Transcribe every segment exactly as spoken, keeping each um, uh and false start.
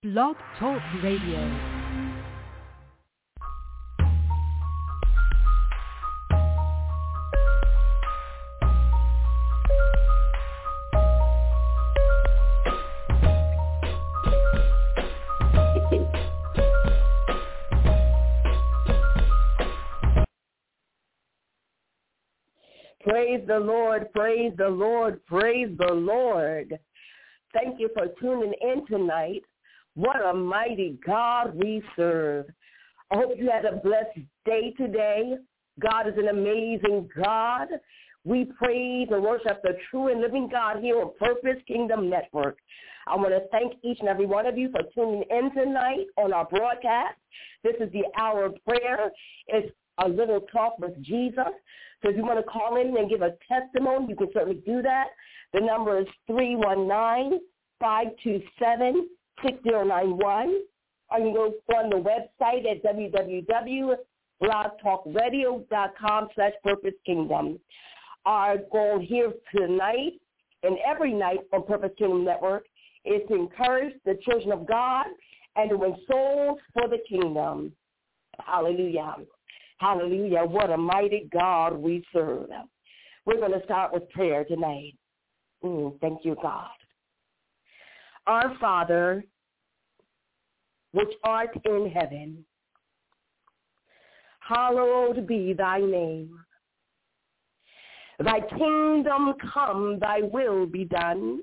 Blog Talk Radio. Praise the Lord, praise the Lord, praise the Lord. Thank you for tuning in tonight. What a mighty God we serve. I hope you had a blessed day today. God is an amazing God. We praise and worship the true and living God here on Purpose Kingdom Network. I want to thank each and every one of you for tuning in tonight on our broadcast. This is the hour of prayer. It's a little talk with Jesus. So if you want to call in and give a testimony, you can certainly do that. The number is three one nine, five two seven, six zero nine one. Or you can go on the website at w w w dot blog talk radio dot com slash purpose kingdom. Our goal here tonight and every night on Purpose Kingdom Network is to encourage the children of God and to win souls for the kingdom. Hallelujah. Hallelujah. What a mighty God we serve. We're going to start with prayer tonight. Mm, thank you, God. Our Father, which art in heaven, hallowed be thy name. Thy kingdom come, thy will be done,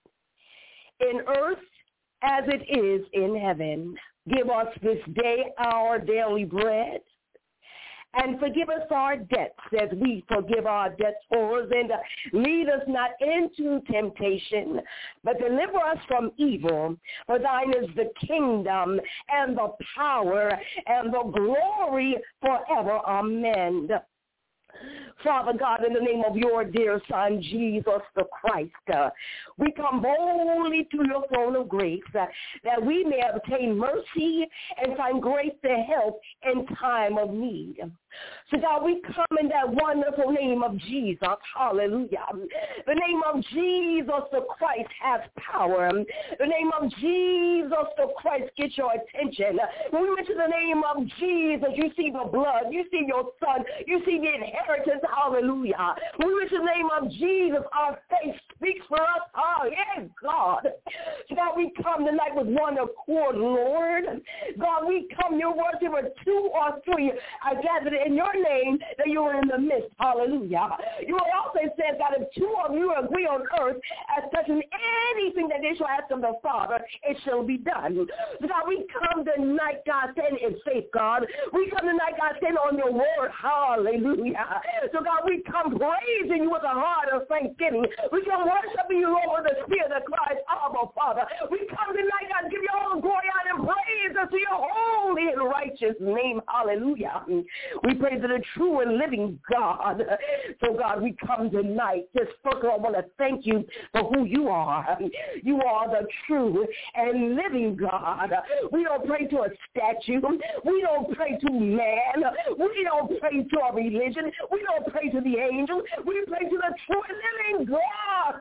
in earth as it is in heaven. Give us this day our daily bread, and forgive us our debts as we forgive our debtors. And lead us not into temptation, but deliver us from evil. For thine is the kingdom and the power and the glory forever. Amen. Father God, in the name of your dear Son, Jesus the Christ, uh, we come boldly to your throne of grace uh, that we may obtain mercy and find grace to help in time of need. So God, we come in that wonderful name of Jesus. Hallelujah. The name of Jesus the Christ has power. The name of Jesus the Christ gets your attention. When we mention the name of Jesus, you see the blood, you see your Son, you see the inheritance. Hallelujah. When we mention the name of Jesus, our faith speaks for us. Oh, yes, God. So God, we come tonight with one accord, Lord. God, we come, your word, there were two or three are gathered in your name, that you are in the midst. Hallelujah. You also said, God, if two of you agree on earth as touching anything that they shall ask of the Father, it shall be done. So God, we come tonight, God, stand in faith, God. We come tonight, God, stand on your word. Hallelujah. So God, we come praising you with a heart of thanksgiving. We come worshiping you, Lord, with the spirit that cries, Abba, Father. We come tonight, God, give you all the glory, honor, and praise unto your holy and righteous name. Hallelujah. We pray to the true and living God. So, God, we come tonight. Just first of all, I want to thank you for who you are. You are the true and living God. We don't pray to a statue. We don't pray to man. We don't pray to a religion. We don't pray to the angels. We pray to the true and living God.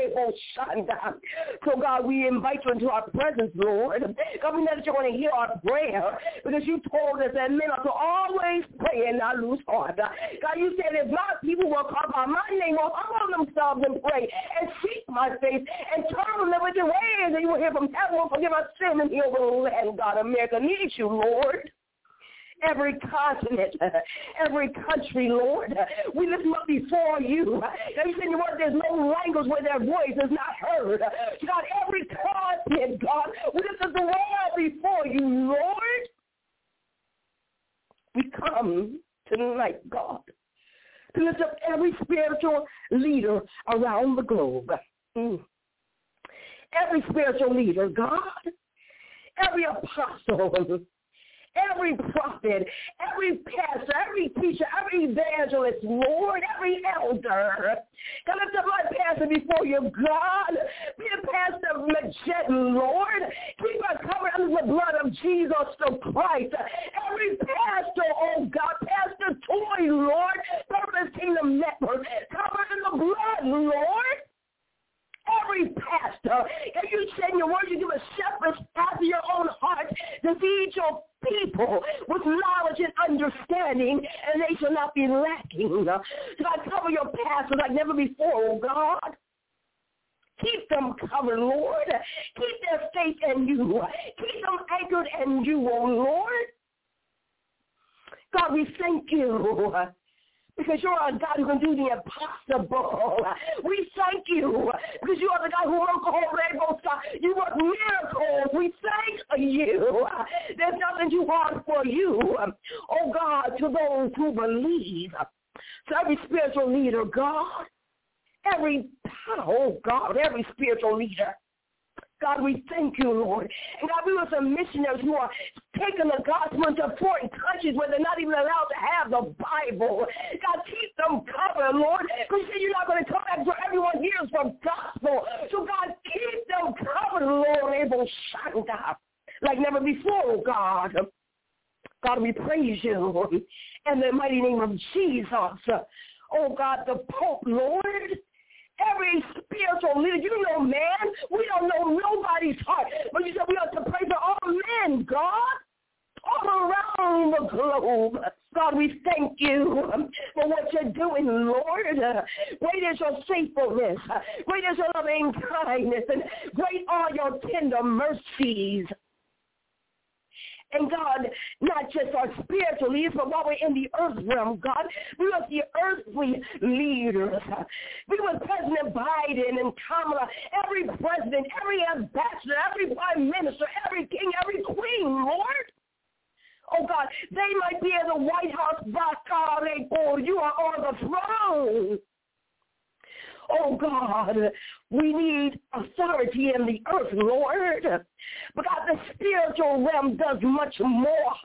So, God, we invite you into our presence, Lord. God, we know that you're going to hear our prayer because you told us that men are to always pray and not lose heart. God, you said if my people will call by my name, will humble themselves and pray and seek my face and turn from their wicked ways, and you will hear from heaven, will forgive our sin and heal the land. God, America needs you, Lord. Every continent, every country, Lord, we lift them up before you. And you said in your word, there's no language where their voice is not heard. God, every continent, God, we lift up the world before you, Lord. We come tonight, God, to lift up every spiritual leader around the globe. Mm. Every spiritual leader, God, every apostle, every prophet, every pastor, every teacher, every evangelist, Lord, every elder. God, lift up my pastor before you, God. Be the pastor of Majetten, Lord. Keep us covered under the blood of Jesus the Christ. Every pastor, oh God, Pastor Toy, Lord, Purpose Kingdom Network, covered in the blood, Lord. Every pastor, and you said in your word, you give a shepherd after your own feed your people with knowledge and understanding, and they shall not be lacking. God, cover your pastors like never before, oh God. Keep them covered, Lord. Keep their faith in you. Keep them anchored in you, oh Lord. God, we thank you because you're a God who can do the impossible. We thank you because you are the God who works all labels. You work miracles. We thank you. There's nothing too hard for you. Oh, God, to those who believe, to every spiritual leader, God, every, oh, God, every spiritual leader. God, we thank you, Lord. And God, we were some missionaries who are taking the gospel into foreign countries where they're not even allowed to have the Bible. God, keep them covered, Lord. Because you're not going to come back until everyone hears the gospel. So, God, keep them covered, Lord, able shanda like never before, oh God. God, we praise you in the mighty name of Jesus. Oh, God, the Pope, Lord. Every spiritual leader, you know, man, we don't know nobody's heart. But you said we have to pray for all men, God, all around the globe. God, we thank you for what you're doing, Lord. Great is your faithfulness. Great is your loving kindness. And great are your tender mercies. And God, not just our spiritual leaders, but while we're in the earth realm, God, we want the earthly leaders. We want President Biden and Kamala, every president, every ambassador, every prime minister, every king, every queen, Lord. Oh, God, they might be in the White House, but you are on the throne. Oh, God, we need authority in the earth, Lord. But God, the spiritual realm does much more.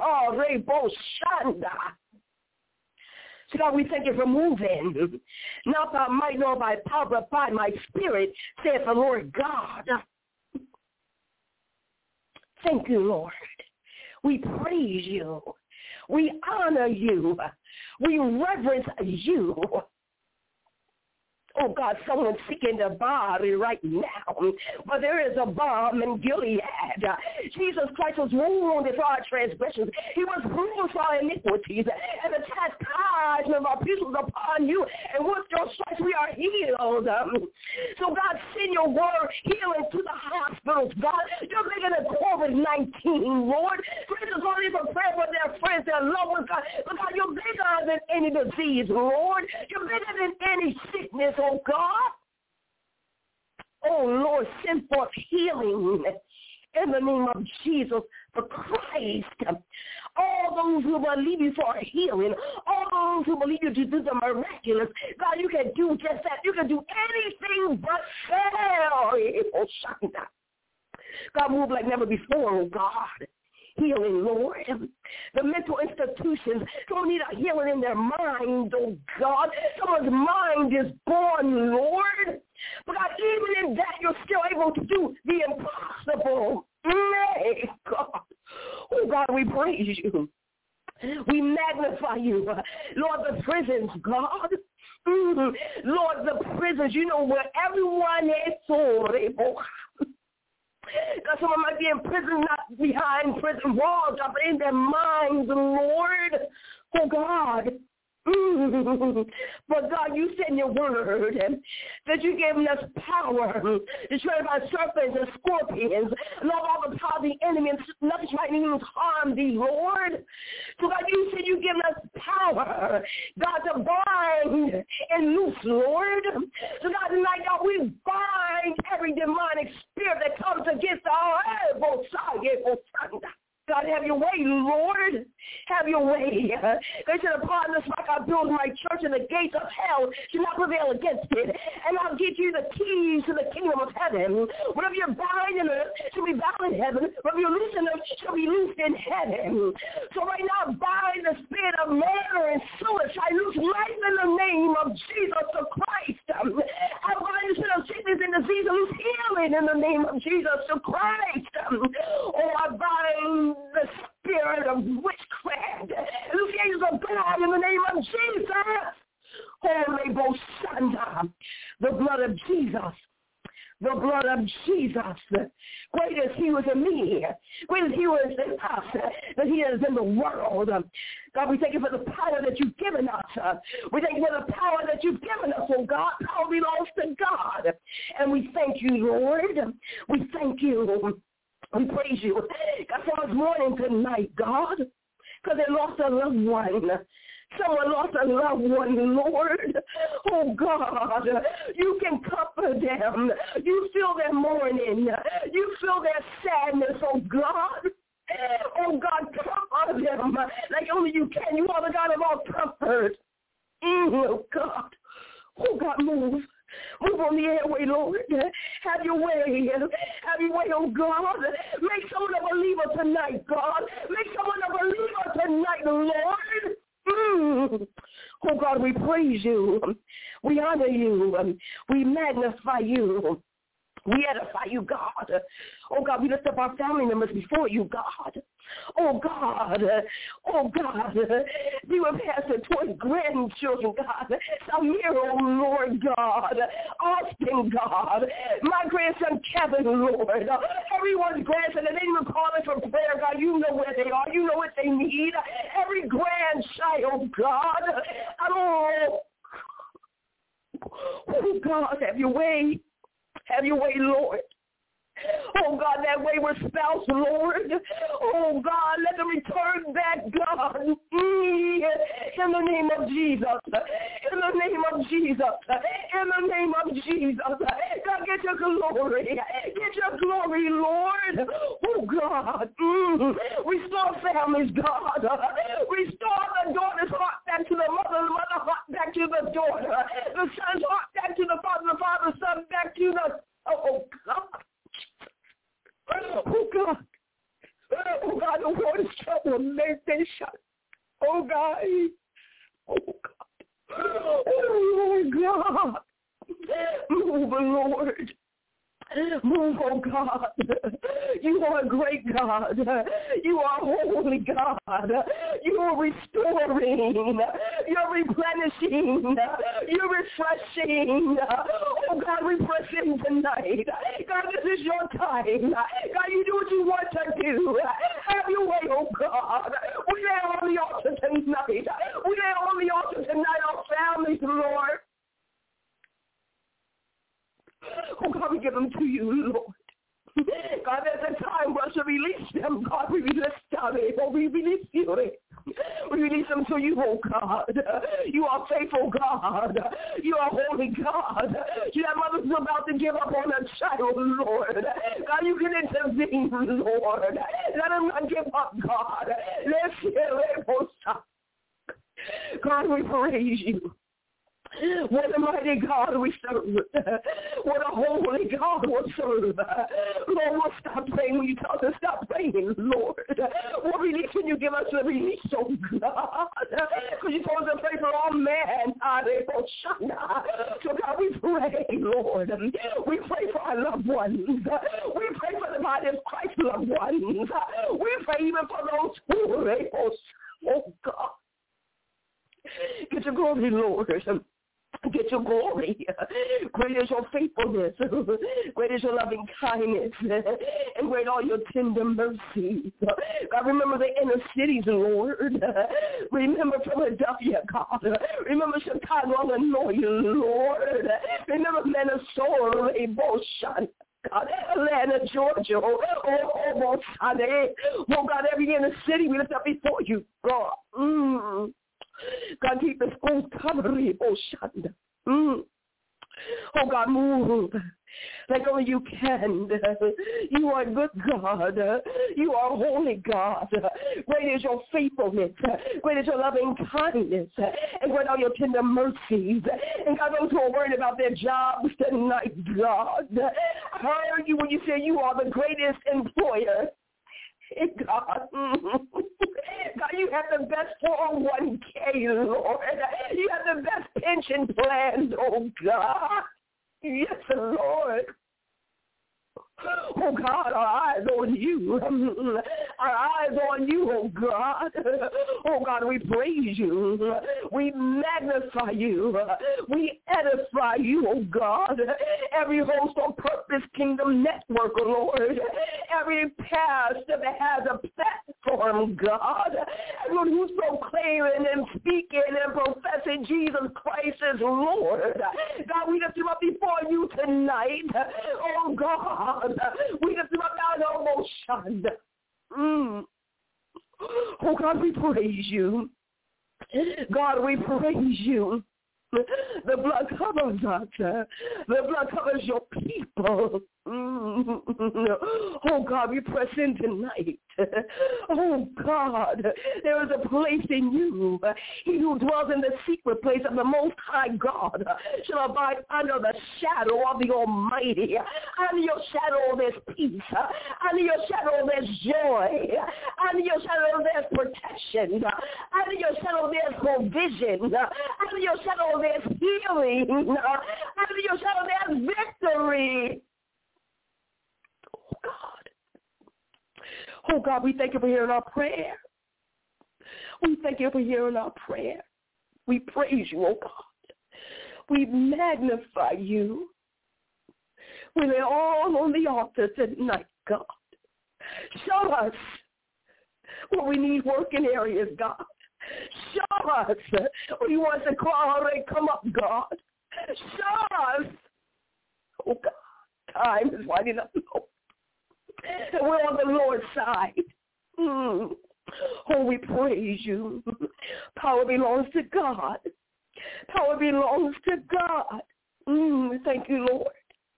So, God, we thank you for moving. Not by might nor by power, but by my spirit, saith the Lord God. Thank you, Lord. We praise you. We honor you. We reverence you. Oh, God, someone's sick in their body right now. But there is a balm in Gilead. Jesus Christ was wounded for our transgressions. He was bruised for our iniquities. And the chastisement of our peace was upon you. And with your stripes we are healed. So, God, send your word healing to the hospitals, God. You're bigger than covid nineteen, Lord. Christians don't even pray for their friends, their loved ones, God. But, God, you're bigger than any disease, Lord. You're bigger than any sickness, oh God. Oh, Lord, send forth healing in the name of Jesus for Christ. All those who believe you for healing, all those who believe you to do the miraculous, God, you can do just that. You can do anything but fail. God, move like never before, oh God. Healing, Lord. The mental institutions don't need a healing in their mind, oh God. Someone's mind is born, Lord. But God, even in that, you're still able to do the impossible. May God. Oh God, we praise you. We magnify you. Lord, the prisons, God. Mm-hmm. Lord, the prisons, you know where everyone is so God, someone might be in prison, not behind prison walls, but in their minds, Lord. Oh, God. Mm. But, God, you said in your word that you gave us power to tread by serpents and scorpions, and all the power of the enemy, and nothing might even harm thee, Lord. So, God, you said you give us power, God, to bind and loose, Lord. So, God, tonight, God, we bind every demonic spirit that comes against our elbow side. God, have your way, Lord. Have your way. They said, upon this rock I build my church, and the gates of hell should not prevail against it. And I'll give you the keys to the kingdom of heaven. Whatever you're bound in earth shall be bound in heaven. Whatever you loose in earth shall be loosed in heaven. So right now, bind the spirit of murder and suicide. Loose life in the name of Jesus the Christ. I bind the spirit of sickness and disease, and loose healing in the name of Jesus the Christ. Oh, I bind the spirit of witchcraft. Loose the angels of God in the name of Jesus. Holy Bosanda, the blood of Jesus. The blood of Jesus. Great is he was in me. Greater is he who is in us than he is in the world. God, we thank you for the power that you've given us. We thank you for the power that you've given us, oh God. Power belongs to God. And we thank you, Lord. We thank you. We praise you. God, for us mourning tonight, God, because they lost a loved one. Someone lost a loved one, Lord. Oh, God, you can comfort them. You feel their mourning. You feel their sadness, oh, God. Oh, God, comfort them like only you can. You are the God of all comfort. Mm, oh, God. Oh, God, move. Move on the airway, Lord. Have your way. Have your way, oh God. Make someone a believer tonight, God. Make someone a believer tonight, Lord. Mm. Oh, God, we praise you. We honor you. We magnify you. We edify you, God. Oh, God, we lift up our family members before you, God. Oh, God. Oh, God. Be with Pastor towards grandchildren, God. Samir, oh, Lord, God. Austin, God. My grandson, Kevin, Lord. Everyone's grandson, and they even calling for prayer, God. You know where they are. You know what they need. Every grandchild, God. Oh, oh God, have your way. Have your way, Lord. Oh, God, that wayward spouse, Lord. Oh, God, let them return back, God. Mm, in the name of Jesus. In the name of Jesus. In the name of Jesus. God, get your glory. Get your glory, Lord. Oh, God. Mm, restore families, God. Restore the daughter's heart back to the mother, the mother heart back to the daughter. The son's heart back to the father, the father's son back to the... Oh, God. Oh, God. Oh, God, the Lord is trouble. Make they shut. Oh, God. Oh, God. Oh, Lord God. Move, Lord. Move, oh God. You are a great God. You are holy God. You are restoring. You're replenishing. You're refreshing. Oh God, refresh him tonight. God, this is your time. God, you do what you want to do. Have your way, oh God. We lay on the altar tonight. We lay on the altar tonight, our families, Lord. Oh, God, we give them to you, Lord. God, there's a time for us to release them. God, we release them. Oh, we release you. We release them to you, oh, God. You are faithful, God. You are holy, God. You have mothers about to give up on a child, Lord. God, you can intervene, Lord. Let them not give up, God. Let's hear it, God, we praise you. What a mighty God we serve. What a holy God we serve. Lord, we'll stop praying when you tell us to stop praying, Lord. What release when you give us a release, oh God? Because you told us to pray for all men. So God, we pray, Lord. We pray for our loved ones. We pray for the body of Christ loved ones. We pray even for those who are able. Oh God. Get your glory, Lord. Get your glory. Great is your faithfulness. Great is your loving kindness. And great are your tender mercies. God, remember the inner cities, Lord. Remember Philadelphia, God. Remember Chicago, Illinois, Lord. Remember Minnesota, Boston. God, Atlanta, Georgia, oh, oh, oh, Sunday. Oh, God, every inner city we lift up before you, God. Mm. God, keep the schools covered. Oh, Shanda. Mm. Oh, God, move like only you can. You are a good God. You are a holy God. Great is your faithfulness. Great is your loving kindness. And great are your tender mercies. And God, those who are worried about their jobs tonight, God, I heard you when you said you are the greatest employer. God, God, you have the best four oh one k, Lord. You have the best pension plans, oh God. Yes, Lord. Oh, God, our eyes on you. our eyes on you, oh God. Oh God, we praise you. We magnify you. We edify you, oh God. Every host on Purpose Kingdom Network, oh Lord. Every pastor that has a platform, God. Everyone who's proclaiming and speaking and professing Jesus Christ as Lord. God, we lift him up before you tonight. Oh God, we lift him up now, almost shunned. Mm. Oh God, we praise you. God, we praise you. The blood covers us. The blood covers your people. Mm. Oh, God, we press in tonight. Oh, God, there is a place in you. He who dwells in the secret place of the Most High God shall abide under the shadow of the Almighty. Under your shadow there's peace. Under your shadow there's joy. Under your shadow there's protection. Under your shadow there's provision. Under your shadow there's healing. Under your shadow there's victory. Oh, God. Oh, God, we thank you for hearing our prayer. We thank you for hearing our prayer. We praise you, oh, God. We magnify you. We lay all on the altar tonight, God. Show us where we need work in areas, God. Show us when you want us to cry out and come up, God. Show us. Oh, God, time is winding up. And we're on the Lord's side. Mm. Oh, we praise you. Power belongs to God. Power belongs to God. Mm. Thank you, Lord.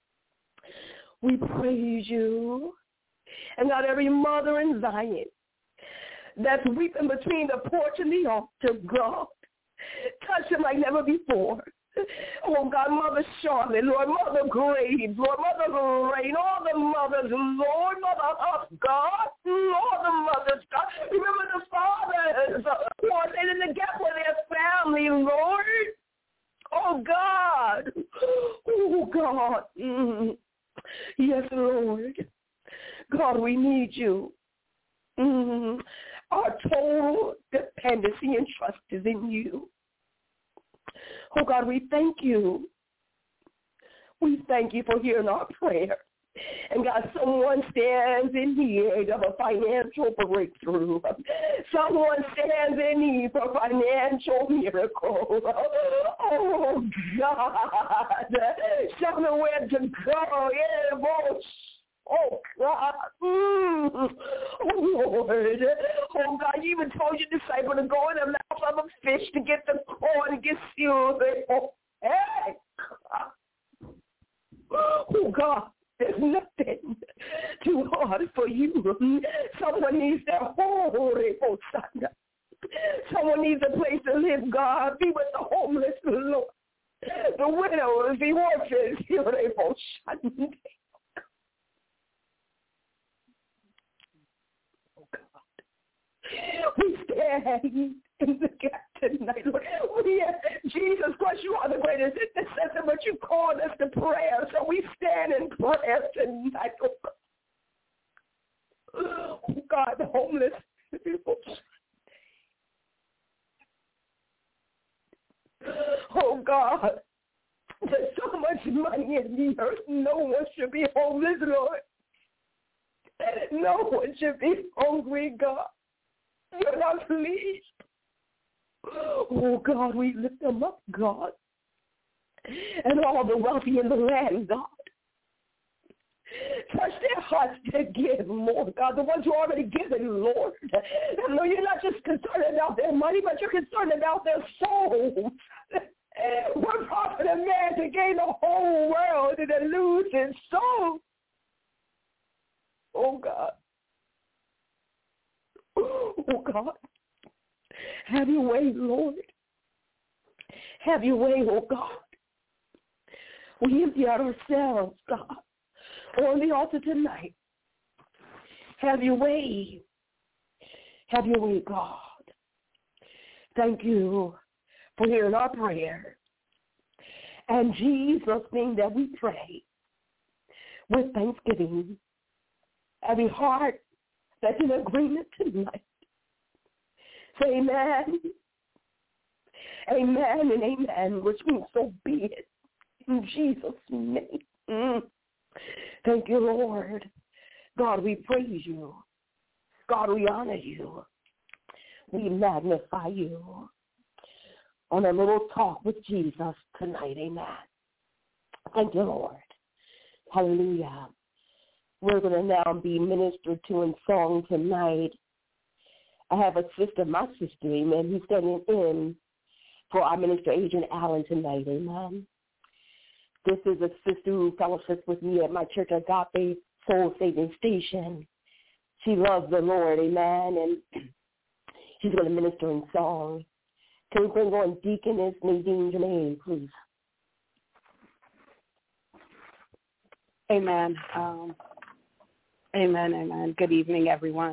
We praise you. And not every mother in Zion that's weeping between the porch and the altar, God, touch them like never before. Oh, God, Mother Charlotte, Lord, Mother Graves, Lord, Mother Lorraine, all the mothers, Lord, Mother Huff, God, all the mothers, God. Remember the fathers who are standing in the gap for their family, Lord. Oh, God. Oh, God. Mm. Yes, Lord. God, we need you. Mm. Our total dependency and trust is in you. Oh, God, we thank you. We thank you for hearing our prayer. And, God, someone stands in need of a financial breakthrough. Someone stands in need for a financial miracle. Oh, God. Show them where to go. Yeah, boy. Oh, God. Mm. Oh, Lord. Oh, God, you even told your disciple to go in the mouth of a fish to get the corn and get sealed. Oh, hey, God. Oh, God, there's nothing too hard for you. Someone needs their whole son. Someone needs a place to live, God. Be with the homeless, Lord. The widows, the orphans. We stand in the gap tonight, Lord. We, Jesus Christ, you are the greatest intercessor, but you called us to prayer, so we stand in prayer tonight. Oh, God, the homeless people. Oh, God, there's so much money in the earth. No one should be homeless, Lord. No one should be hungry, God. You're not pleased. Oh, God, we lift them up, God. And all the wealthy in the land, God. Touch their hearts to give more, God. The ones who are already given, Lord. And Lord, you're not just concerned about their money, but you're concerned about their souls. What profit a man to gain the whole world and to lose his soul? Oh, God. Oh, God, have your way, Lord. Have your way, oh, God. We empty out ourselves, God, on the altar tonight. Have your way. Have your way, God. Thank you for hearing our prayer. And Jesus' name that we pray with thanksgiving. Every heart that's in agreement tonight. Say amen. Amen and amen, which means so be it. In Jesus' name. Mm. Thank you, Lord. God, we praise you. God, we honor you. We magnify you on a little talk with Jesus tonight. Amen. Thank you, Lord. Hallelujah. We're going to now be ministered to in song tonight. I have a sister, my sister, amen, who's standing in for our minister, Adrian Allen, tonight, amen. This is a sister who fellowships with me at my church, Agape Soul Saving Station. She loves the Lord, amen, and she's going to minister in song. Can we bring on Deaconess Nadine Jermaine, please? Amen. Um, amen, amen. Good evening, everyone.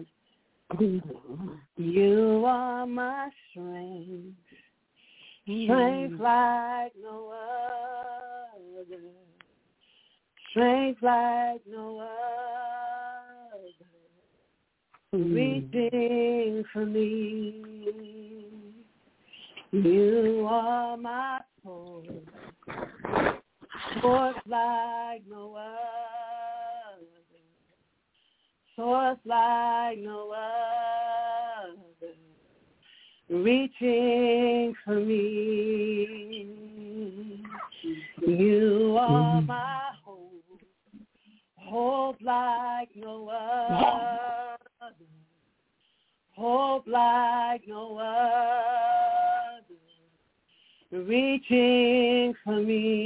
You are my strength, strength like no other, strength like no other, reaching for me. You are my source, source like no other, source like no other, reaching for me. You are my hope, hope like no other, hope like no other, reaching for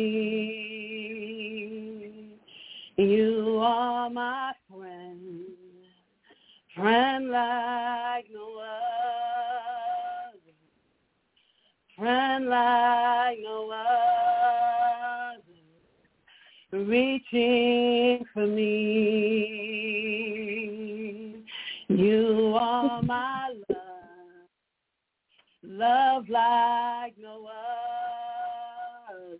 me. You are my friend, friend like no other, friend like no other, reaching for me. You are my love, love like no other,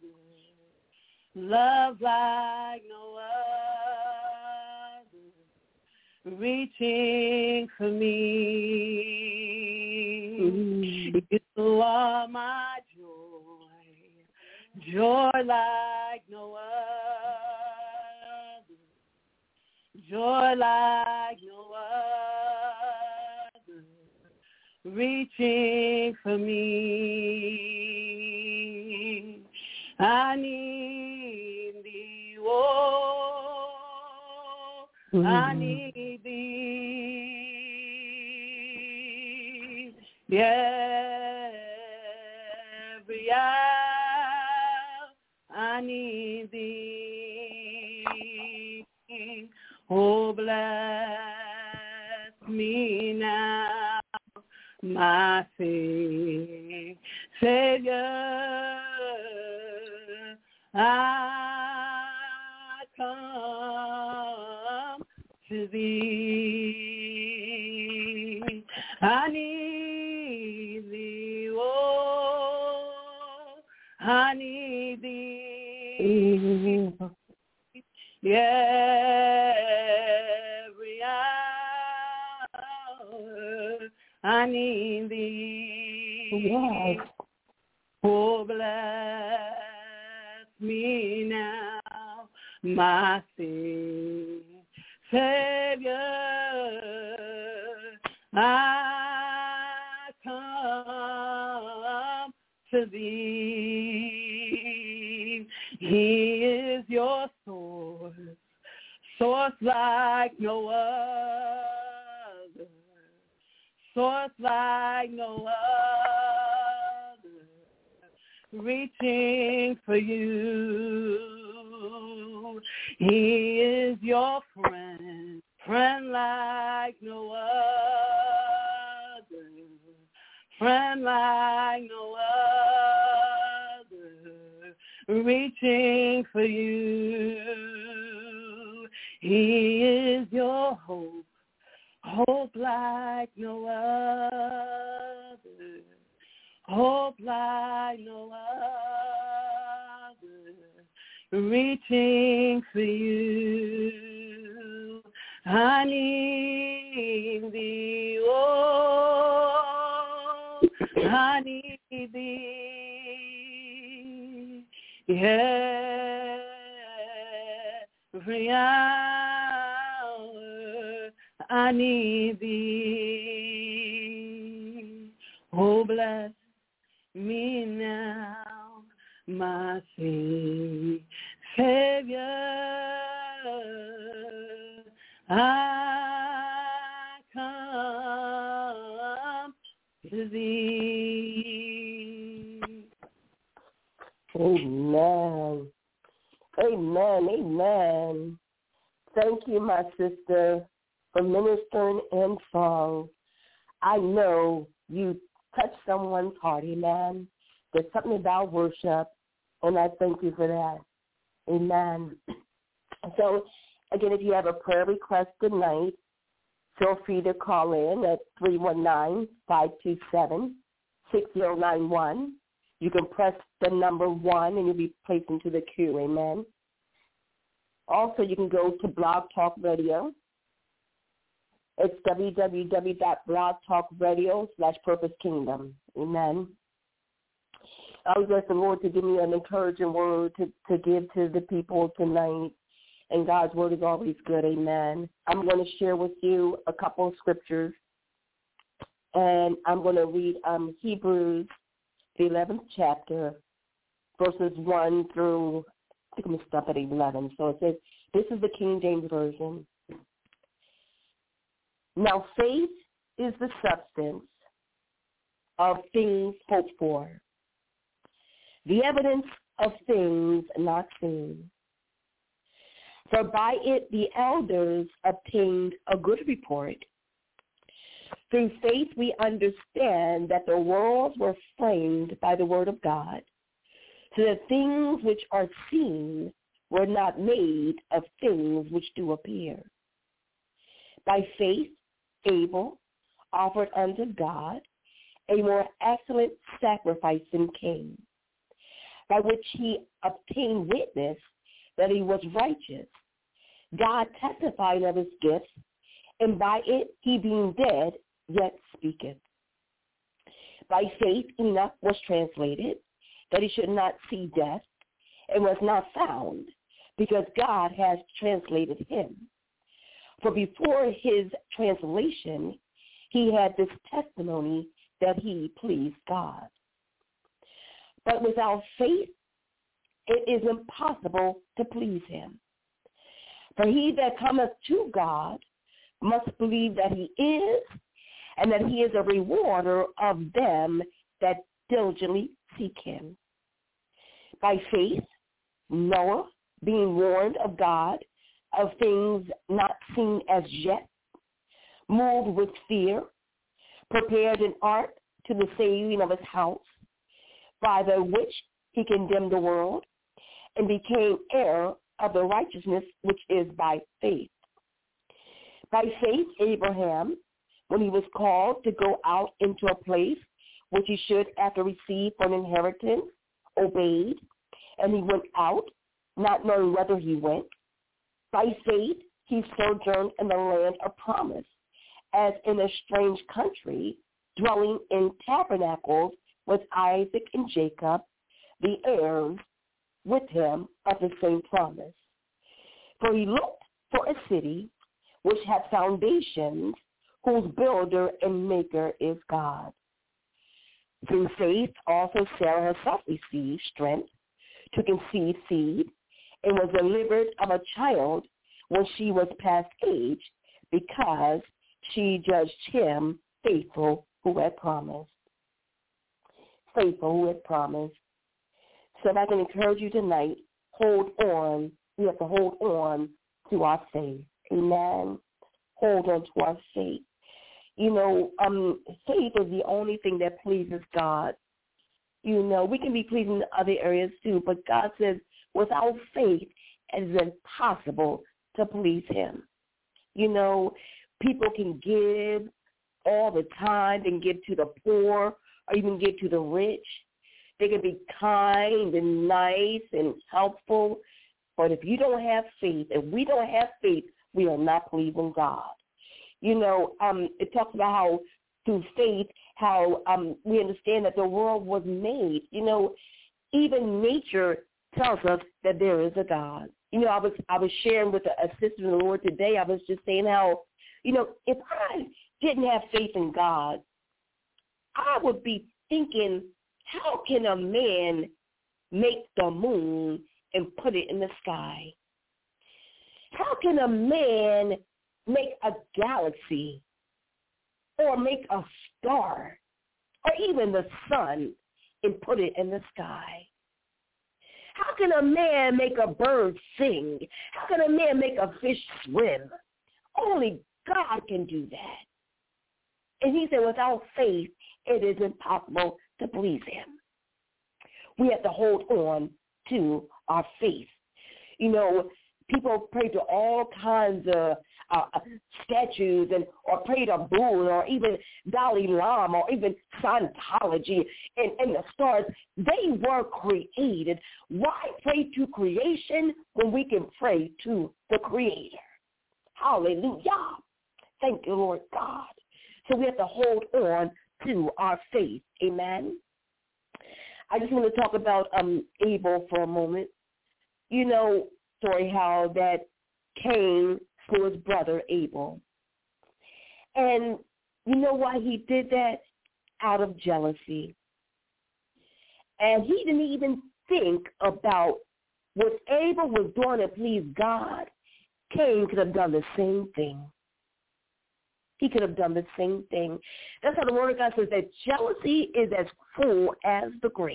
love like no other, reaching for me. Mm. You are my joy, joy like no other, joy like no other, reaching for me. I need thee, oh, mm-hmm. I need thee, yeah, every hour I need thee. Oh, bless me now, my Savior. I come to thee. I need thee, oh, I need thee. Yeah, every hour I need thee. Yes. Oh, bless me now, my Savior. I come to thee. He is your source, source like no other, source like no other, reaching for you. He is your friend, friend like no other, friend like no other, reaching for you. He is your hope, hope like no other, hope like no other, reaching for you. I need need thee, oh, I need thee, every hour I need thee. Oh, bless me now, my Savior, I come to thee. Amen. Amen. Amen. Thank you, my sister, for ministering in song. I know you touched someone's heart. Amen. There's something about worship, and I thank you for that. Amen. So, again, if you have a prayer request tonight, feel free to call in at three one nine, five two seven, six zero nine one. You can press the number one, and you'll be placed into the queue. Amen. Also, you can go to Blog Talk Radio. It's www.blogtalkradio slash Purpose Kingdom. Amen. I was asking the Lord to give me an encouraging word to, to give to the people tonight. And God's word is always good. Amen. I'm going to share with you a couple of scriptures. And I'm going to read um, Hebrews, the eleventh chapter, verses one through, I think I'm going to stop at eleven. So it says, this is the King James Version. Now faith is the substance of things hoped for, the evidence of things not seen. For by it the elders obtained a good report. Through faith we understand that the worlds were framed by the word of God, so that things which are seen were not made of things which do appear. By faith Abel offered unto God a more excellent sacrifice than Cain, by which he obtained witness that he was righteous, God testifying of his gifts, and by it he being dead yet speaketh. By faith Enoch was translated, that he should not see death, and was not found, because God has translated him. For before his translation, he had this testimony that he pleased God. But without faith, it is impossible to please him. For he that cometh to God must believe that he is, and that he is a rewarder of them that diligently seek him. By faith, Noah, being warned of God of things not seen as yet, moved with fear, prepared an ark to the saving of his house, by the which he condemned the world, and became heir of the righteousness which is by faith. By faith, Abraham, when he was called to go out into a place which he should after receive for an inheritance, obeyed, and he went out, not knowing whither he went. By faith, he sojourned in the land of promise, as in a strange country, dwelling in tabernacles with Isaac and Jacob, the heirs with him of the same promise. For he looked for a city which had foundations, whose builder and maker is God. Through faith also Sarah herself received strength to conceive seed, and was delivered of a child when she was past age, because she judged him faithful who had promised. Faithful who had promised. So if I can encourage you tonight, hold on. We have to hold on to our faith. Amen. Hold on to our faith. You know, um, faith is the only thing that pleases God. You know, we can be pleasing in other areas too, but God says without faith it is impossible to please him. You know, people can give all the time, they can give to the poor or even give to the rich. They can be kind and nice and helpful, but if you don't have faith, if we don't have faith, we are not pleasing God. You know, um, it talks about how through faith, how um, we understand that the world was made. You know, even nature tells us that there is a God. You know, I was I was sharing with a sister in the Lord today. I was just saying how, you know, if I didn't have faith in God, I would be thinking, how can a man make the moon and put it in the sky? How can a man make a galaxy or make a star or even the sun and put it in the sky? How can a man make a bird sing? How can a man make a fish swim? Only God can do that. And he said, without faith, it is impossible to please him. We have to hold on to our faith. You know, people pray to all kinds of uh, statues and or pray to Buddha or even Dalai Lama or even Scientology and, and the stars. They were created. Why pray to creation when we can pray to the Creator? Hallelujah. Thank you, Lord God. So we have to hold on to our faith. Amen. I just want to talk about um, Abel for a moment. You know, story how that Cain slew his brother Abel. And you know why he did that? Out of jealousy. And he didn't even think about what Abel was doing to please God. Cain could have done the same thing. He could have done the same thing. That's how the Word of God says that jealousy is as full as the grave.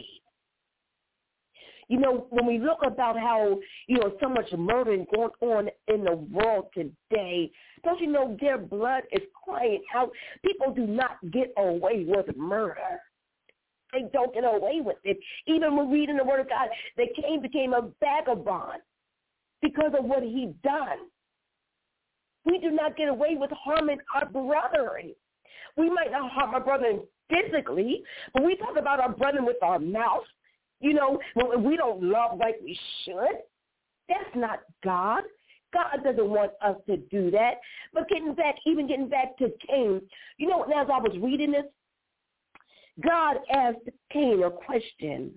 You know, when we look about how, you know, so much murder going on in the world today, don't you know their blood is crying out? People do not get away with murder. They don't get away with it. Even when we read in the Word of God that Cain became a vagabond because of what he done. We do not get away with harming our brethren. We might not harm our brethren physically, but we talk about our brethren with our mouth. You know, when we don't love like we should. That's not God. God doesn't want us to do that. But getting back, even getting back to Cain, you know, as I was reading this, God asked Cain a question.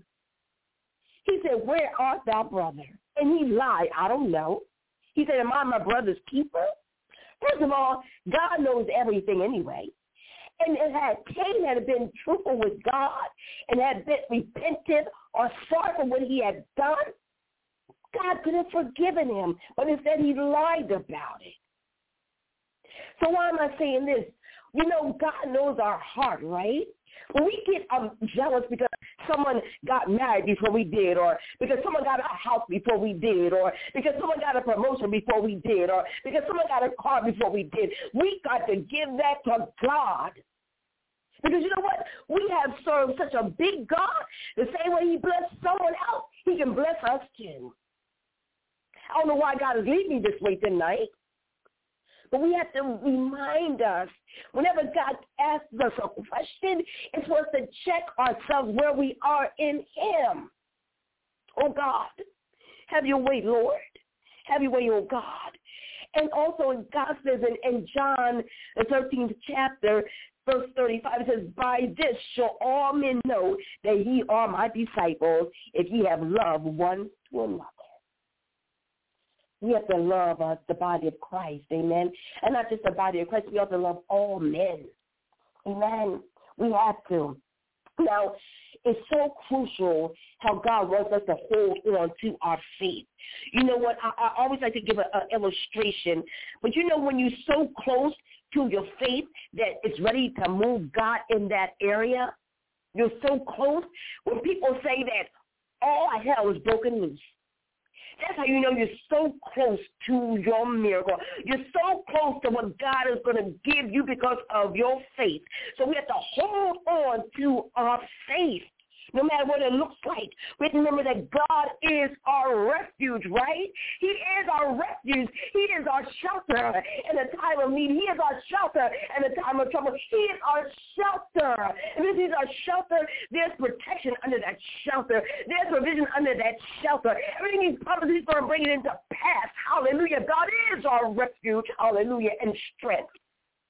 He said, where art thou, brother? And he lied, I don't know. He said, am I my brother's keeper? First of all, God knows everything anyway. And it had Cain had been truthful with God and had been repentant or sorry for what he had done, God could have forgiven him. But instead he lied about it. So why am I saying this? You know, God knows our heart, right? When we get um, jealous because someone got married before we did, or because someone got a house before we did, or because someone got a promotion before we did, or because someone got a car before we did, we got to give that to God. Because you know what? We have served such a big God. The same way he blessed someone else, he can bless us too. I don't know why God is leading me this way tonight. But we have to remind us, whenever God asks us a question, it's for us to check ourselves where we are in him. Oh, God, have your way, Lord. Have your way, oh, God. And also, God says in, in John, the thirteenth chapter, verse thirty-five, it says, by this shall all men know that ye are my disciples, if ye have love one to another. We have to love uh, the body of Christ, amen. And not just the body of Christ, we have to love all men, amen. We have to. Now, it's so crucial how God wants us to hold on to our faith. You know what? I, I always like to give an illustration. But you know when you're so close to your faith that it's ready to move God in that area, you're so close. When people say that all hell is broken loose, that's how you know you're so close to your miracle. You're so close to what God is going to give you because of your faith. So we have to hold on to our faith, no matter what it looks like. We have to remember that God is our refuge, right? He is our refuge. He is our shelter in a time of need. He is our shelter in a time of trouble. He is our shelter. And if he's our shelter, there's protection under that shelter. There's provision under that shelter. Everything he's promised, he's going to bring it into pass. Hallelujah. God is our refuge. Hallelujah. And strength.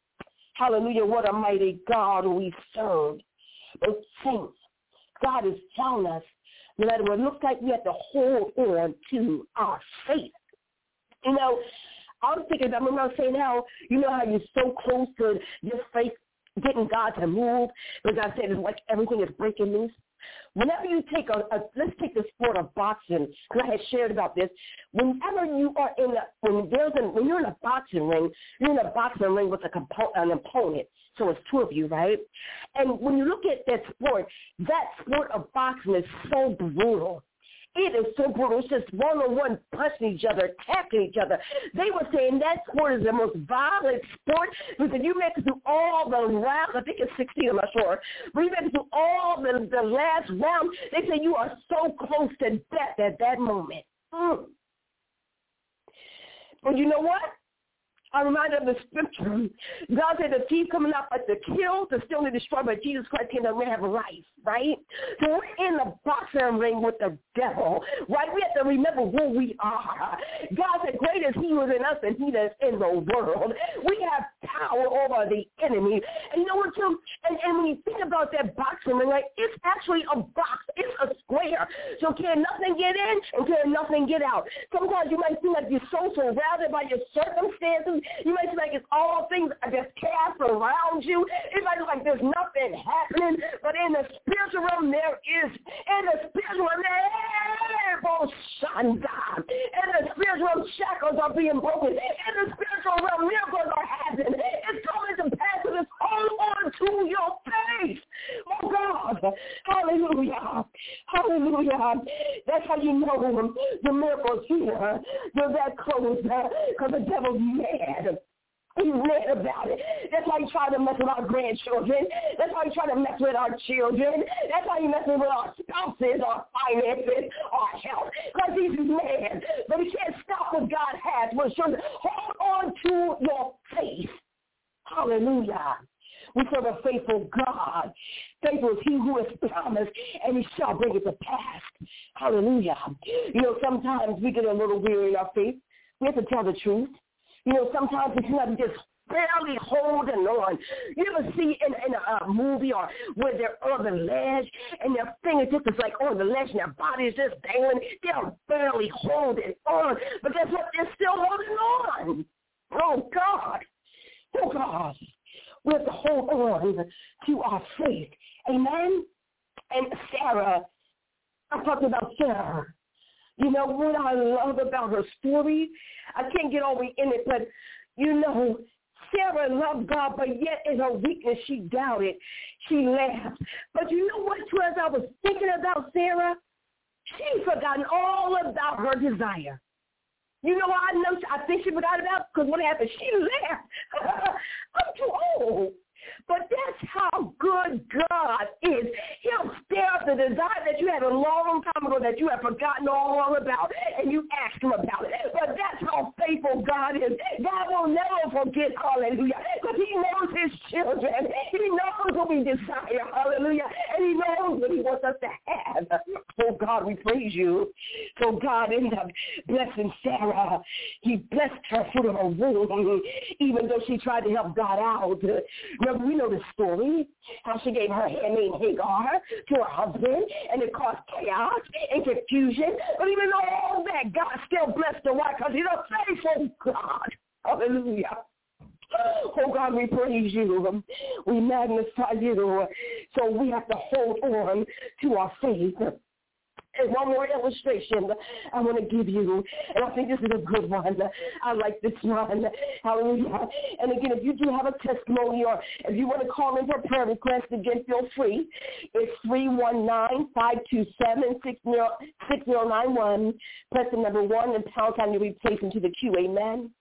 Hallelujah, what a mighty God we serve. But saints, God is telling us that it looks like we have to hold on to our faith. You know, I was thinking, I remember I was saying how, you know how you're so close to your faith getting God to move, because I said it's like everything is breaking loose. Whenever you take a, a let's take the sport of boxing, because I had shared about this. Whenever you are in a, when there's a, when you're in a boxing ring, you're in a boxing ring with a compo- an opponent. So it's two of you, right? And when you look at that sport, that sport of boxing is so brutal. It is so brutal. It's just one-on-one punching each other, attacking each other. They were saying that sport is the most violent sport because you make it through all the rounds. I think it's sixteen, I'm not sure. But you make it through all the, the last round. They say you are so close to death at that moment. Mm. But you know what? I'm reminded of the scripture. God said the thief coming up at the kill, to steal and destroy, but Jesus Christ came to have life, right? So we're in the boxing ring with the devil, right? We have to remember who we are. God said, great is he who is in us and he that is in the world. We have power over the enemy. And you know what, too? And, and when you think about that boxing ring, like, it's actually a box. It's a square. So can nothing get in and can nothing get out. Sometimes you might feel like you're so surrounded by your circumstances. You might feel like it's all things are just cast around you. It might look like there's nothing happening, but in the spiritual realm there is. In the spiritual realm, there is Shanda. In the spiritual realm, shackles are being broken. In the spiritual realm, miracles are happening. It's coming to pass. Just hold on to your faith. Oh God, hallelujah, hallelujah. That's how you know the miracles here. They're that close because the devil's mad. He's mad about it. That's why he tried to mess with our grandchildren. That's why he tried to mess with our children. That's why he messes with our spouses, our finances, our health. Because he's mad. But he can't stop what God has. We're sure to hold on to your faith. Hallelujah. We serve a faithful God. Faithful is he who has promised, and he shall bring it to pass. Hallelujah. You know, sometimes we get a little weary in our faith. We have to tell the truth. You know, sometimes it's not just barely holding on. You ever see in, in a, a movie or where they're on the ledge and their fingertips is like on the ledge and their body is just dangling? They're barely holding on. But guess what? They're still holding on. Oh, God. Oh, God. We have to hold on to our faith. Amen? And Sarah, I'm talking about Sarah. You know what I love about her story? I can't get all the way in it, but, you know, Sarah loved God, but yet in her weakness she doubted. She laughed. But you know what, too, as I was thinking about Sarah, she's forgotten all about her desire. You know what I know? I think she forgot about? Because what happened? She laughed. I'm too old. But that's how good God is. He'll stare up the desire that you had a long time ago that you have forgotten all about, and you ask him about it. But that's how faithful God is. God will never forget, hallelujah, because he knows his children. He knows what we desire, hallelujah, and he knows what he wants us to have. Oh, God, we praise you. So God ended up blessing Sarah. He blessed her fruit of her womb, even though she tried to help God out. Remember, we know the story, how she gave her handmaid Hagar to her husband, and it caused chaos and confusion. But even though all that, God still blessed her. Why? Because he's a faithful God. Hallelujah. Oh, God, we praise you. We magnify you. So we have to hold on to our faith. And one more illustration I want to give you, and I think this is a good one. I like this one. Hallelujah. And again, if you do have a testimony or if you want to call in for a prayer request, again, feel free. It's three one nine, five two seven, six zero nine one. Press the number one and pound sign to be placed into the queue. Amen.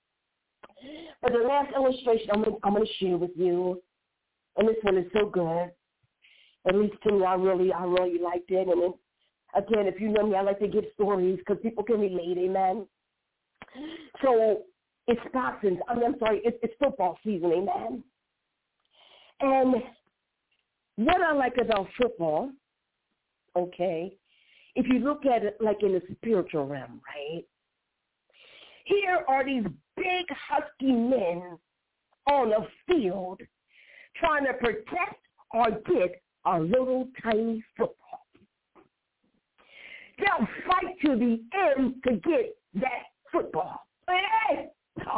But the last illustration I'm going, I'm going to share with you, and this one is so good. At least to me, I really, I really liked it. And it, again, if you know me, I like to give stories because people can relate, amen. So it's boxing. I mean, I'm sorry, it's, it's football season, amen. And what I like about football, okay, if you look at it like in the spiritual realm, right, here are these big, husky men on a field, trying to protect or get a little tiny football. They'll fight to the end to get that football. Hey!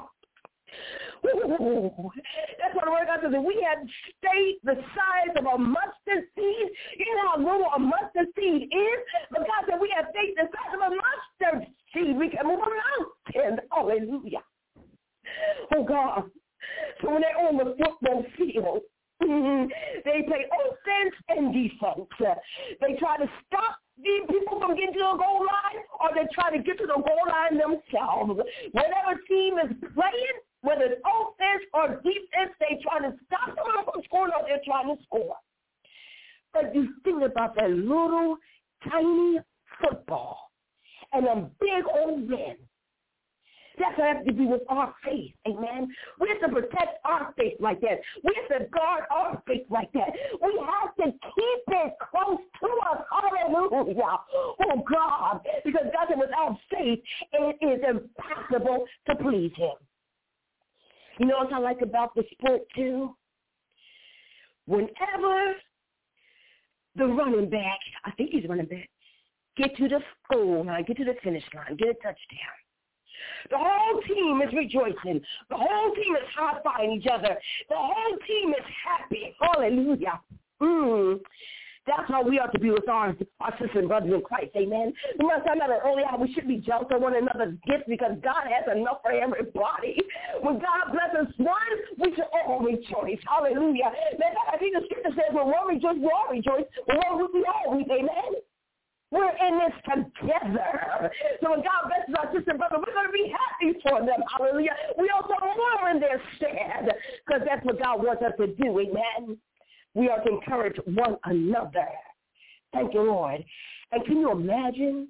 Ooh, that's what the word God says. If we had stayed the size of a mustard seed, you know how little a mustard seed is? But God said we have faith the size of a mustard seed. We can move a mountain. Hallelujah. Oh, God. So when they're on the football field, they play offense and defense. They try to stop these people from getting to the goal line, or they try to get to the goal line themselves. Whatever team is playing, whether it's offense or defense, they try to stop them from scoring, or they're trying to score. But you think about that little tiny football and them big old men. That's what has to be with our faith, amen? We have to protect our faith like that. We have to guard our faith like that. We have to keep it close to us, hallelujah. Oh, God, because God said without faith, it is impossible to please him. You know what I like about the sport, too? Whenever the running back, I think he's running back, get to the goal line, get to the finish line, get a touchdown, the whole team is rejoicing. The whole team is high-fiving each other. The whole team is happy. Hallelujah. Mm. That's how we ought to be with our, our sisters and brothers in Christ. Amen. Remember I said earlier how we should be jealous of one another's gifts because God has enough for everybody. When God blesses one, we should all rejoice. Hallelujah. Man, I think the scripture says when one rejoice, we all rejoice. When one weep, we all weep. Amen. We're in this together. So when God blesses our sister and brother, we're going to be happy for them. Hallelujah. We also mourn their sad because that's what God wants us to do. Amen. We are to encourage one another. Thank you, Lord. And can you imagine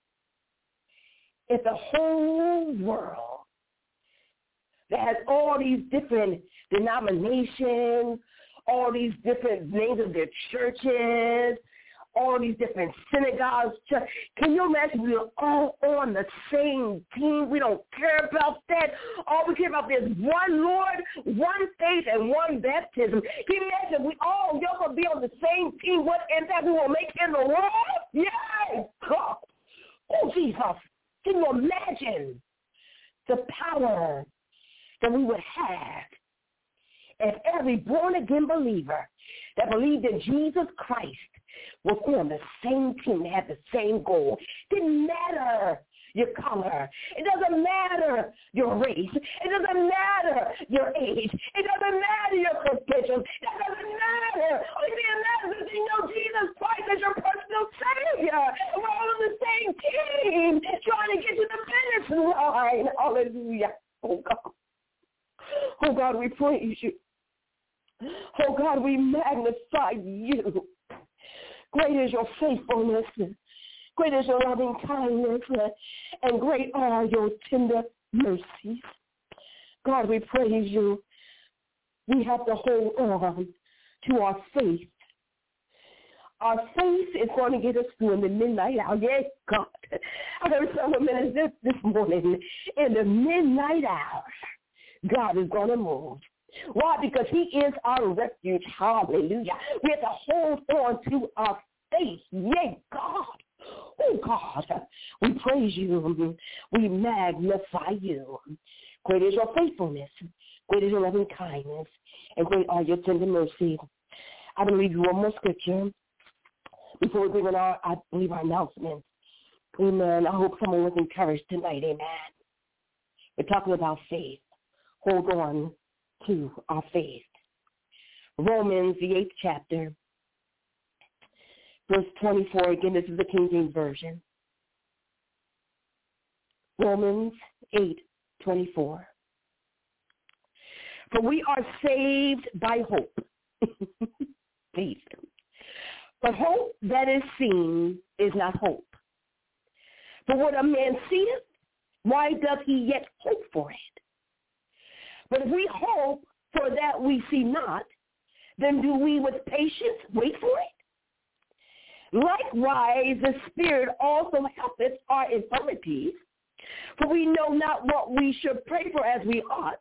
if the whole world that has all these different denominations, all these different names of their churches, all these different synagogues. Can you imagine we're all on the same team? We don't care about that. All we care about is one Lord, one faith, and one baptism. Can you imagine we all y'all be on the same team? What impact we will make in the world? Yes, God. Oh, Jesus. Can you imagine the power that we would have if every born-again believer that believed in Jesus Christ was on the same team, they had the same goal. It didn't matter your color. It doesn't matter your race. It doesn't matter your age. It doesn't matter your credentials. It doesn't matter. Only thing that matters is you know Jesus Christ as your personal Savior. And we're all on the same team trying to get to the finish line. Hallelujah. Oh, God. Oh, God, we praise you. Oh, God, we magnify you. Great is your faithfulness, great is your loving kindness, and great are your tender mercies. God, we praise you. We have to hold on to our faith. Our faith is going to get us through in the midnight hour. Yes, God. I heard someone minister this morning. In the midnight hour, God is going to move. Why? Because he is our refuge. Hallelujah. We have to hold on to our faith. Yea, God. Oh, God. We praise you. We magnify you. Great is your faithfulness. Great is your loving kindness. And great are your tender mercies. I will read you one more scripture before we bring on our, I believe, our announcements. Amen. I hope someone was encouraged tonight. Amen. We're talking about faith. Hold on to our faith. Romans, the eighth chapter, verse twenty-four. Again, this is the King James Version. Romans eight twenty-four. For we are saved by hope. Please. But hope that is seen is not hope. For what a man seeth, why doth he yet hope for it? But if we hope for that we see not, then do we with patience wait for it? Likewise, the Spirit also helpeth our infirmities, for we know not what we should pray for as we ought,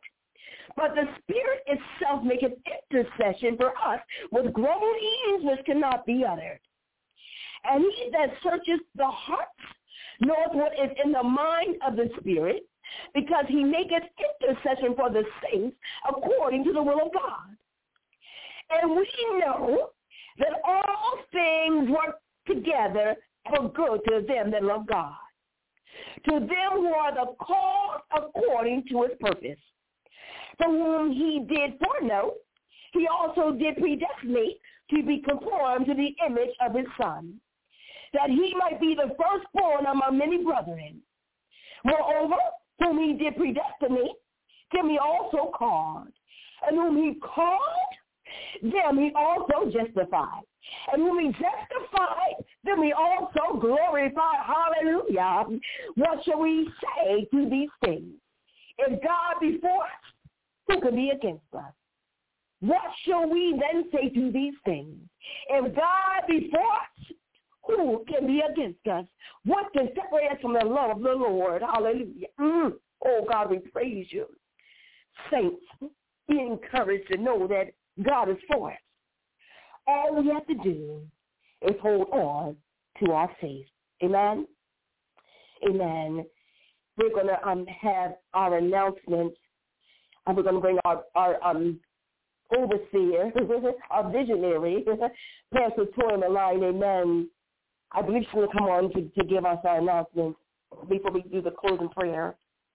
But the Spirit itself maketh intercession for us with groanings which cannot be uttered. And he that searcheth the hearts knoweth what is in the mind of the Spirit, because he maketh intercession for the saints according to the will of God. And we know that all things work together for good to them that love God, to them who are the called according to his purpose. For whom he did foreknow, he also did predestinate to be conformed to the image of his Son, that he might be the firstborn among many brethren. Moreover, whom he did predestinate, them he also called. And whom he called, them he also justified. And whom he justified, them he also glorified. Hallelujah. What shall we say to these things? If God be for us, who can be against us? What shall we then say to these things? If God be for us, who can be against us? What can separate us from the love of the Lord? Hallelujah. Mm. Oh, God, we praise you. Saints, be encouraged to know that God is for us. All we have to do is hold on to our faith. Amen? Amen. We're going to um, have our announcements, and we're going to bring our, our um, overseer, our visionary, Pastor Toya Malign. Amen. I believe she's going to come on to, to give us our announcements before we do the closing prayer.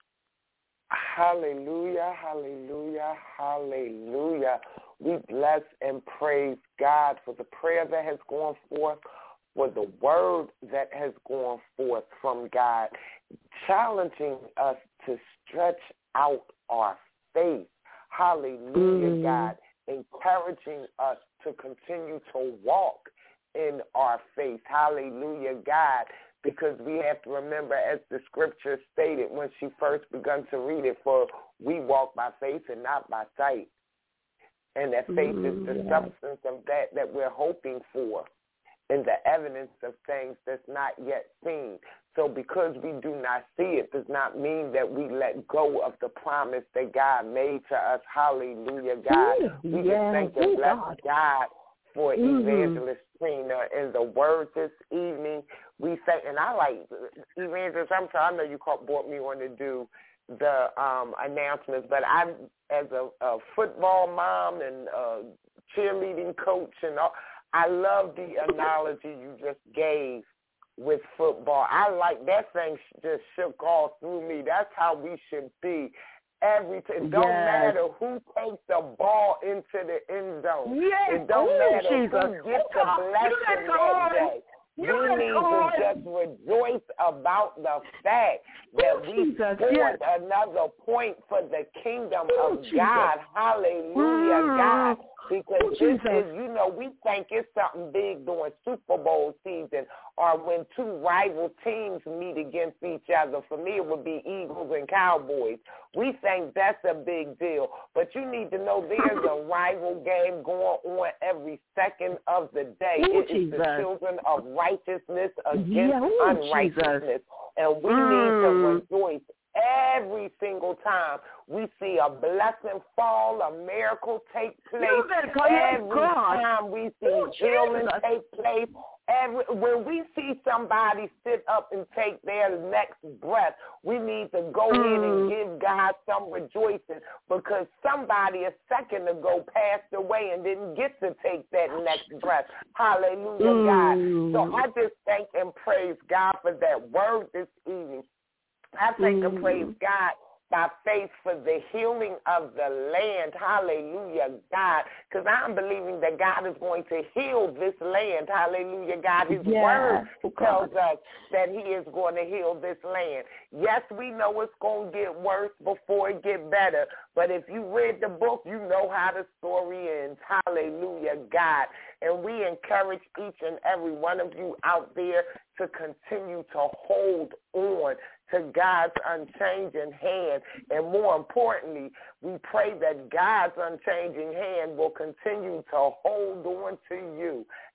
Hallelujah, hallelujah, hallelujah. We bless and praise God for the prayer that has gone forth, for the word that has gone forth from God, challenging us to stretch out our faith. Hallelujah, mm. God, encouraging us to continue to walk in our faith. Hallelujah, God, because we have to remember, as the scripture stated when she first begun to read it, for we walk by faith and not by sight. And that faith mm, is the yeah. substance of that that we're hoping for, and the evidence of things that's not yet seen. So because we do not see it does not mean that we let go of the promise that God made to us. Hallelujah, God. Ooh, we yeah. just thank and bless God. God for mm-hmm. Evangelist Trina and the word this evening. We say, and I like Evangelist, I'm sorry, I know you brought me on to do the um, announcements, but I, as a, a football mom and a cheerleading coach, and all, I love the analogy you just gave with football. I like that thing just shook all through me. That's how we should be. Every t- it don't yes. matter who takes the ball into the end zone. Yes. It don't Ooh, matter Jesus. who gets the blessing that day. We need to just rejoice about the fact that Ooh, we Jesus. scored yes. another point for the kingdom Ooh, of Jesus. God. Hallelujah, mm. God. Because Ooh, this Jesus. is, you know, we think it's something big during Super Bowl season or when two rival teams meet against each other. For me, it would be Eagles and Cowboys. We think that's a big deal. But you need to know there's a rival game going on every second of the day. Ooh, it Jesus. is the children of righteousness against yeah, ooh, unrighteousness. Jesus. And we mm. need to rejoice every single time we see a blessing fall, a miracle take place, every time we see oh, healing Jesus. take place, every, when we see somebody sit up and take their next breath, we need to go mm. in and give God some rejoicing, because somebody a second ago passed away and didn't get to take that next breath. Hallelujah, mm. God. So I just thank and praise God for that word this evening. I thank mm. and praise God by faith for the healing of the land. Hallelujah, God. Because I'm believing that God is going to heal this land. Hallelujah, God. His yeah. word tells us that he is going to heal this land. Yes, we know it's going to get worse before it get better. But if you read the book, you know how the story ends. Hallelujah, God. And we encourage each and every one of you out there to continue to hold on to God's unchanging hand. And more importantly, we pray that God's unchanging hand will continue to hold on to you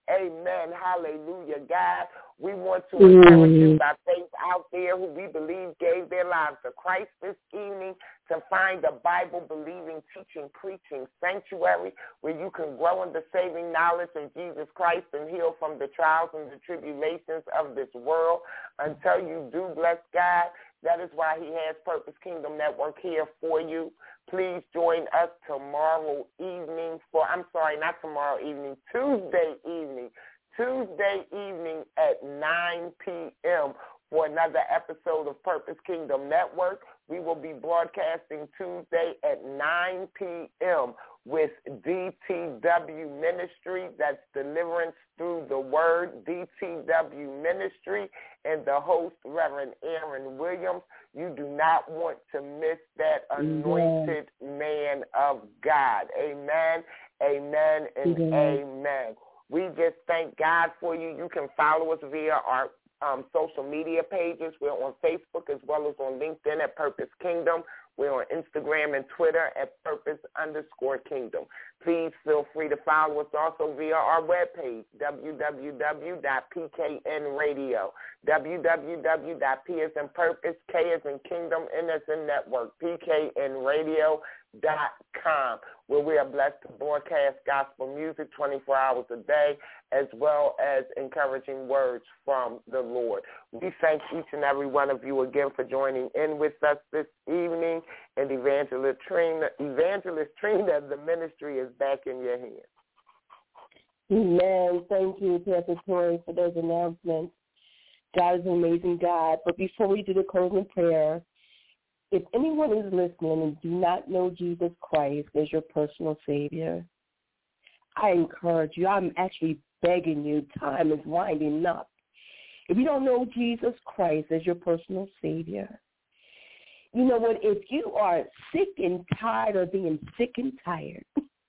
Amen. Hallelujah, God. We want to encourage you by faith out there who we believe gave their lives to Christ this evening to find a Bible-believing, teaching, preaching sanctuary where you can grow in the saving knowledge of Jesus Christ and heal from the trials and the tribulations of this world. Until you do, bless God. That is why he has Purpose Kingdom Network here for you. Please join us tomorrow evening for, I'm sorry, not tomorrow evening, Tuesday evening. Tuesday evening at nine p.m. for another episode of Purpose Kingdom Network. We will be broadcasting Tuesday at nine p.m. with D T W Ministry. That's Deliverance Through the Word, D T W Ministry, and the host, Reverend Aaron Williams. You do not want to miss that anointed Amen. Man of God. Amen, amen, and Amen. Amen. We just thank God for you. You can follow us via our um, social media pages. We're on Facebook as well as on LinkedIn at Purpose Kingdom. We're on Instagram and Twitter at Purpose underscore Kingdom. Please feel free to follow us also via our webpage, w w w dot p k n radio, w w w dot p as in Purpose, K as in Kingdom, N as in Network, p k n radio dot com, where we are blessed to broadcast gospel music twenty-four hours a day, as well as encouraging words from the Lord. We thank each and every one of you again for joining in with us this evening. And Evangelist Trina, Evangelist Trina, the ministry is back in your hands. Amen. Thank you, Pastor Tori, for those announcements. God is an amazing God. But before we do the closing prayer, if anyone is listening and do not know Jesus Christ as your personal Savior, I encourage you. I'm actually begging you. Time is winding up. If you don't know Jesus Christ as your personal Savior, you know what? If you are sick and tired of being sick and tired,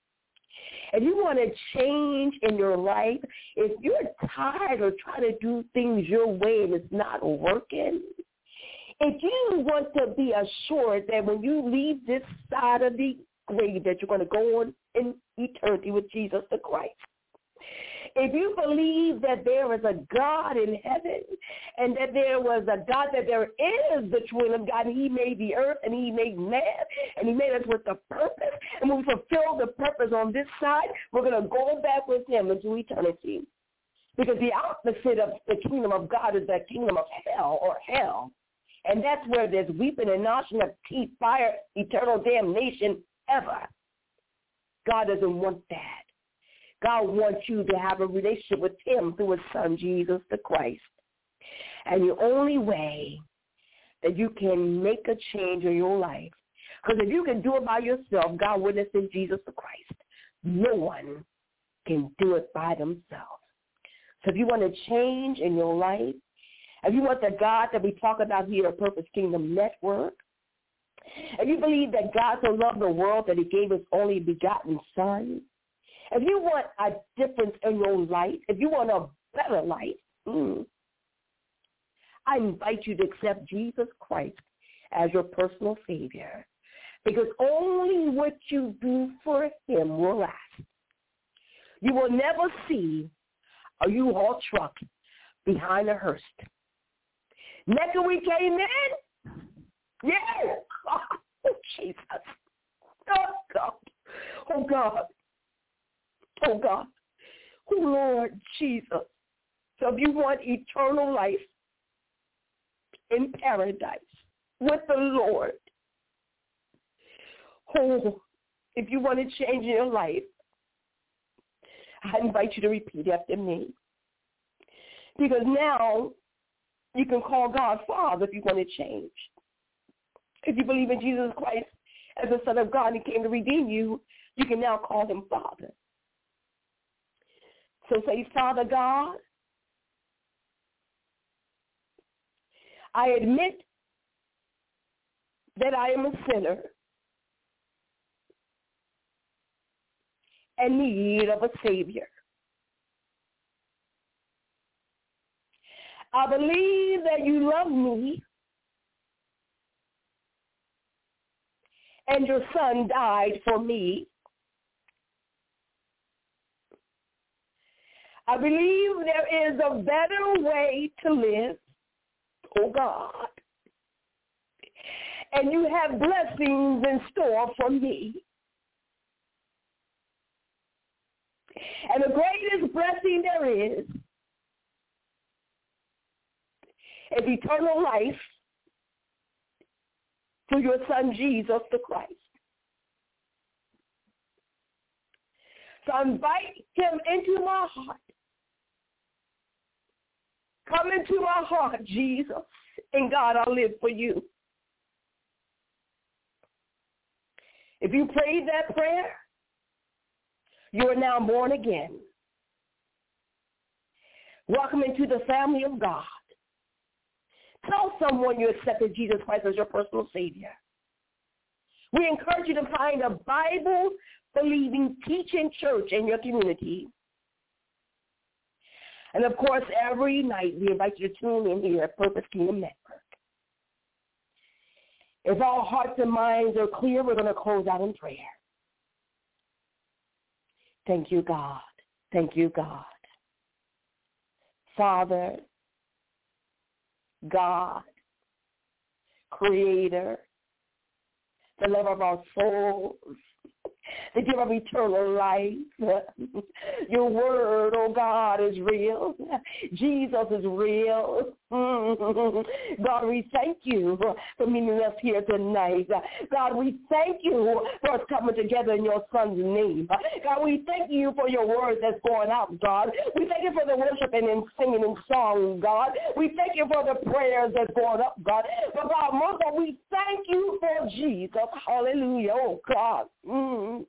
if you want to change in your life, if you're tired of trying to do things your way and it's not working, if you want to be assured that when you leave this side of the grave that you're going to go on in eternity with Jesus the Christ, if you believe that there is a God in heaven and that there was a God, that there is the true of God, and he made the earth and he made man and he made us with a purpose, and when we fulfill the purpose on this side, we're going to go back with him into eternity. Because the opposite of the kingdom of God is the kingdom of hell or hell. And that's where there's weeping and gnashing of teeth, fire, eternal damnation ever. God doesn't want that. God wants you to have a relationship with him through his son, Jesus the Christ. And the only way that you can make a change in your life, because if you can do it by yourself, God witnessing Jesus the Christ, no one can do it by themselves. So if you want to change in your life, if you want the God that we talk about here at Purpose Kingdom Network, if you believe that God so loved the world that he gave his only begotten son, if you want a difference in your life, if you want a better life, mm, I invite you to accept Jesus Christ as your personal Savior, because only what you do for him will last. You will never see a U-Haul truck behind a hearse. Next we came in, yeah, oh, Jesus, oh, God, oh, God. Oh, God. Oh, Lord Jesus. So if you want eternal life in paradise with the Lord, oh, if you want to change your life, I invite you to repeat after me. Because now you can call God Father if you want to change. If you believe in Jesus Christ as the Son of God and he came to redeem you, you can now call him Father. So say, Father God, I admit that I am a sinner and need of a Savior. I believe that you love me and your son died for me. I believe there is a better way to live, oh God. And you have blessings in store for me. And the greatest blessing there is is eternal life through your Son, Jesus the Christ. So I invite him into my heart. Come into my heart, Jesus, and God, I'll live for you. If you prayed that prayer, you are now born again. Welcome into the family of God. Tell someone you accepted Jesus Christ as your personal Savior. We encourage you to find a Bible-believing, teaching church in your community. And, of course, every night we invite you to tune in here at Purpose Kingdom Network. If all hearts and minds are clear, we're going to close out in prayer. Thank you, God. Thank you, God. Father, God, Creator, the lover of our souls, the giver of eternal life. Your word, oh God, is real. Jesus is real. God, we thank you for meeting us here tonight. God, we thank you for us coming together in your Son's name. God, we thank you for your word that's going out, God. We thank you for the worshiping and singing and song, God. We thank you for the prayers that's going up, God. But God, most of all, we thank you for Jesus. Hallelujah. Oh, God. Mm.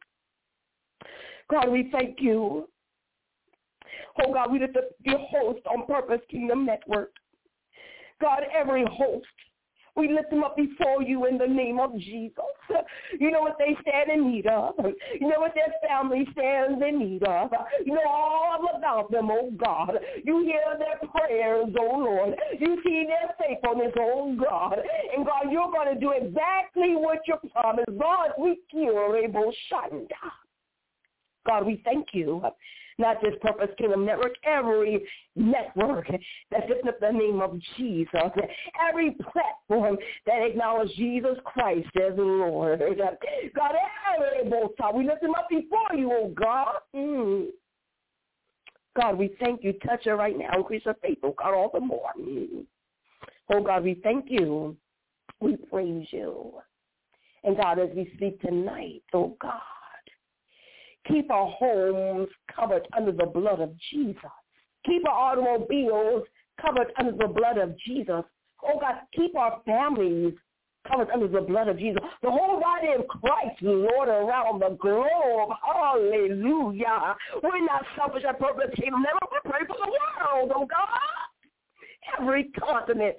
God, we thank you. Oh, God, we lift up your host on Purpose Kingdom Network. God, every host, we lift them up before you in the name of Jesus. You know what they stand in need of. You know what their family stands in need of. You know all about them, oh God. You hear their prayers, oh Lord. You see their faithfulness, oh God. And God, you're going to do exactly what you promised. God, we cure able shanda. God, we thank you. Not just Purpose Kingdom Network, every network that lifts up the name of Jesus, every platform that acknowledges Jesus Christ as the Lord. God, every both sides, we lift them up before you, oh God. Mm. God, we thank you. Touch her right now. Increase her faith, oh God, all the more. Mm. Oh God, we thank you. We praise you. And God, as we speak tonight, oh God, keep our homes covered under the blood of Jesus. Keep our automobiles covered under the blood of Jesus. Oh, God, keep our families covered under the blood of Jesus. The whole body of Christ, Lord, around the globe. Hallelujah. We're not selfish at Purpose Kingdom. Never we pray for the world, oh, God. Every continent,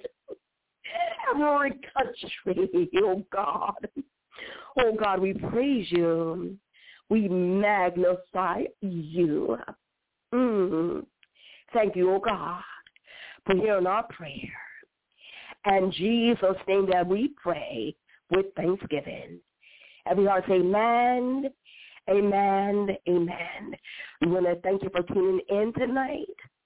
every country, oh, God. Oh, God, we praise you. We magnify you. Mm. Thank you, oh God, for hearing our prayer. And Jesus' name that we pray with thanksgiving. Every heart say amen, amen, amen. We want to thank you for tuning in tonight.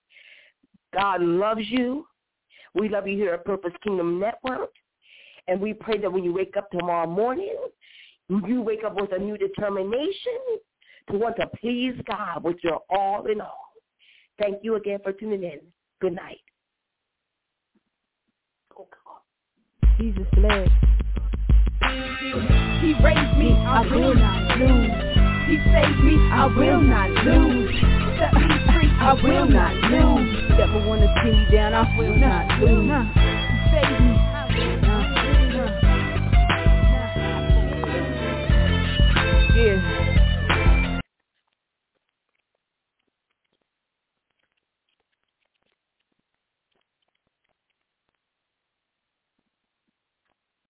God loves you. We love you here at Purpose Kingdom Network. And we pray that when you wake up tomorrow morning, you wake up with a new determination to want to please God with your all in all. Thank you again for tuning in. Good night. Oh, God. Jesus bless. He raised me, I will not lose. He saved me, I will not lose. Set me free, I will not lose. Never want to see me down, I will not lose. He saved me.